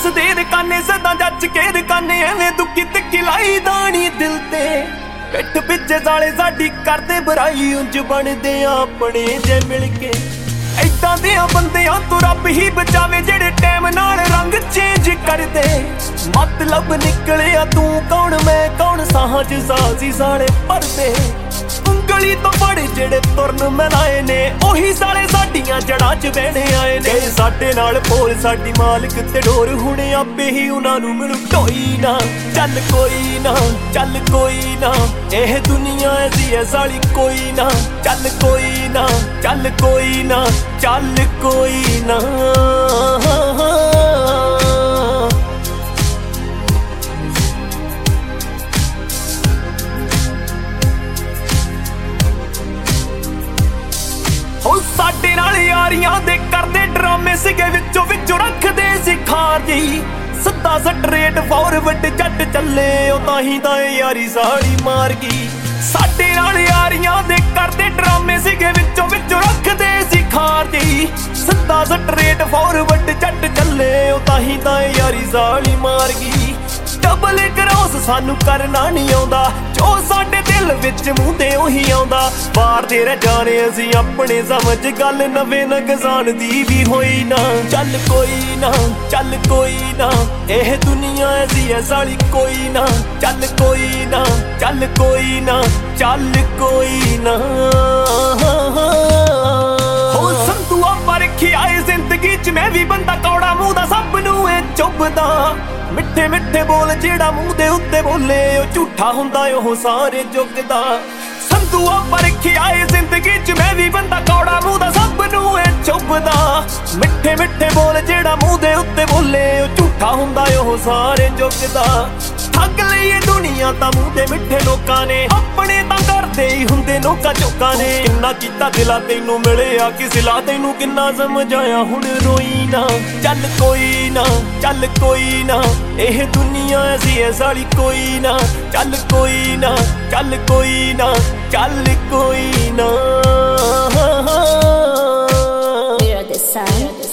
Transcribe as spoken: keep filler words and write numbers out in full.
ਹੱਸਦੇ ਰਕਾਨੇ ਸਦਾ ਜੱਜ ਕੇ ਰਕਾਨੇ ਐਵੇਂ ਦੁੱਕੀ ਤਿੱਖੀ ਲਾਈ ਦਾਣੀ ਦਿਲ ਤੇ ਪਿੱਠ ਪਿੱਛੇ ਸਾਲੇ ਸਾਡੀ ਕਰਦੇ ਬੁਰਾਈ ਉਂਝ ਬਣਦੇ ਆਪਣੇ ਜੇ ਮਿਲ ਕੇ ਏਦਾਂ ਦੇ ਬੰਦਿਆਂ ਤੋਂ ਰੱਬ ਹੀ ਬਚਾਵੇ ਜਿਹੜੇ ਟਾਈਮ ਨਾਲ ਰੰਗ ਚੇਂਜ ਕਰਦੇ ਮਤਲਬ ਨਿਕਲਿਆ ਤੂੰ ਕੌਣ ਮੈਂ ਕੌਣ ਸਾਹਾਂ ਚ ਸਾਜ਼ੀ ਸਾਲੇ ਪਰਦੇ ਉਂਗਲੀ ਤੋਂ ਫੜ ਜਿਹੜੇ ਤੁਰਨ ਮਿਲਾਏ ਨੇ ਉਹੀ ਸਾਲੇ ਸਾਡੀਆਂ ਜੜਾਂ ਚ ਬਹਿਣੇ ਆਏ ਨੇ ਸਾਡੇ ਨਾਲ ਭੋਲ ਸਾਡੀ ਮਾਲਕ ਤੇ ਡੋਰ ਹੁਣ ਆਪੇ ਹੀ ਉਹਨਾਂ ਨੂੰ ਮਿਲੂ ਢੋਈ ਨਾ ਚੱਲ ਕੋਈ ਨਾ ਚੱਲ ਕੋਈ ਨਾ ਇਹ ਦੁਨੀਆ ਐਸੀ ਐ ਸਾਲੀ ਕੋਈ ਨਾ ਚੱਲ ਕੋਈ ਨਾ ਚੱਲ ਕੋਈ ਨਾ ਚੱਲ ਕੋਈ ਨਾ ਉਹ ਸਾਡੇ ਨਾਲ ਯਾਰੀਆਂ ਦੇ ਕਰਦੇ ਡਰਾਮੇ ਸੀਗੇ ਵਿੱਚੋਂ ਵਿੱਚੋਂ ਰੱਖਦੇ ਸੀ ਖਾਰ ਜੀ ਸਿੱਧਾ ਸਟਰੇਟ ਫਾਰਵਰਡ ਜੱਟ ਚੱਲੇ ਉਹ ਤਾਂ ਹੀ ਤਾਂ ਯਾਰੀ ਸਾਲੀ ਮਾਰ ਗਈ ਸਾਡੇ ਨਾਲ ਯਾਰੀਆਂ ਦੇ ਕਰਦੇ ਡਰਾਮੇ ਸੀਗੇ ਵਿੱਚੋਂ ਵਿੱਚੋਂ ਰੱਖਦੇ ਸੀ ਖਾਰ ਜੀ ਸਿੱਧਾ ਸਟਰੇਟ ਫਾਰਵਰਡ ਜੱਟ ਚੱਲੇ ਉਹ ਤਾਂ ਹੀ ਤਾਂ ਯਾਰੀ ਸਾਲੀ ਮਾਰ ਗਈ ਡਬਲ ਕ੍ਰੋਸ ਸਾਨੂੰ ਕਰਨਾ ਨਹੀਂ ਆਉਂਦਾ ਜੋ ਸਾਡੇ ਦਿਲ ਵਿੱਚ ਮੂੰਹ ਤੇ ਉਹੀ ਆਉਂਦਾ ਬਾਹਰ ਦੇ ਰਹਿ ਜਾਣੇ ਅਸੀਂ ਆਪਣੇ ਸਮਝ ਗੱਲ ਨਵੇਂ ਨਗਜ਼ਾਨ ਦੀ ਵੀ ਹੋਈ ਨਾ ਚੱਲ ਕੋਈ ਨਾ ਚੱਲ ਕੋਈ ਨਾ ਇਹ ਦੁਨੀਆ ਐਸੀ ਐ ਸਾਲੀ ਕੋਈ ਨਾ ਚੱਲ ਕੋਈ ਨਾ ਚੱਲ ਕੋਈ ਨਾ ਚੱਲ ਕੋਈ ਨਾ ਹੋ ਸੰਤੂਆ ਪਰਖਿਆ ਏ ਜ਼ਿੰਦਗੀ ਚ ਮੈਂ ਵੀ ਬੰਦਾ ਕੌੜਾ ਮੂੰਹ ਦਾ ਸਭ ਨੂੰ ਏ ਚੁੱਭਦਾ ਮਿੱਠੇ ਮਿੱਠੇ ਬੋਲ ਜਿਹੜਾ ਮੂੰਹ ਦੇ ਉੱਤੇ ਬੋਲੇ ਉਹ ਝੂਠਾ ਹੁੰਦਾ ਉਹ ਸਾਰੇ ਜੁਗ ਦਾ ਸੰਤੂਆ ਪਰਖਿਆ ਏ ਜ਼ਿੰਦਗੀ ਚ ਮੈਂ ਵੀ ਬੰਦਾ ਕੌੜਾ ਮੂੰਹ ਦਾ ਸਭ ਨੂੰ ਏ ਚੁੱਭਦਾ ਮਿੱਠੇ ਮਿੱਠੇ ਬੋਲ ਜਿਹੜਾ ਮੂੰਹ ਦੇ ਉੱਤੇ ਬੋਲੇ ਉਹ ਝੂਠਾ ਹੁੰਦਾ ਉਹ ਸਾਰੇ ਜੁਗ ਦਾ ਠੱਗ ਲਈਏ ਦੁਨੀਆ ਤਾਂ ਮੂੰਹ ਦੇ ਮਿੱਠੇ ਲੋਕਾਂ ਨੇ ਆਪਣੇ ਤਾਂ ਕਰਦੇ ਹੀ ਹੁੰਦੇ ਲੋਕਾਂ ਚੋਕਾਂ ਨੇ ਕਿੰਨਾ ਕੀਤਾ ਦਿਲਾਂ ਤੈਨੂੰ ਮਿਲਿਆ ਕਿ ਸਿਲਾ ਤੈਨੂੰ ਕਿੰਨਾ ਸਮਝਾਇਆ ਹੁਣ ਰੋਈ ਨਾ ਚੱਲ ਕੋਈ ਨਾ ਚੱਲ ਕੋਈ ਨਾ ਇਹ ਦੁਨੀਆ ਐਸੀ ਐ ਸਾਲੀ ਕੋਈ ਨਾ ਚੱਲ ਕੋਈ ਨਾ ਚੱਲ ਕੋਈ ਨਾ ਚੱਲ ਕੋਈ ਨਾ We're the sun.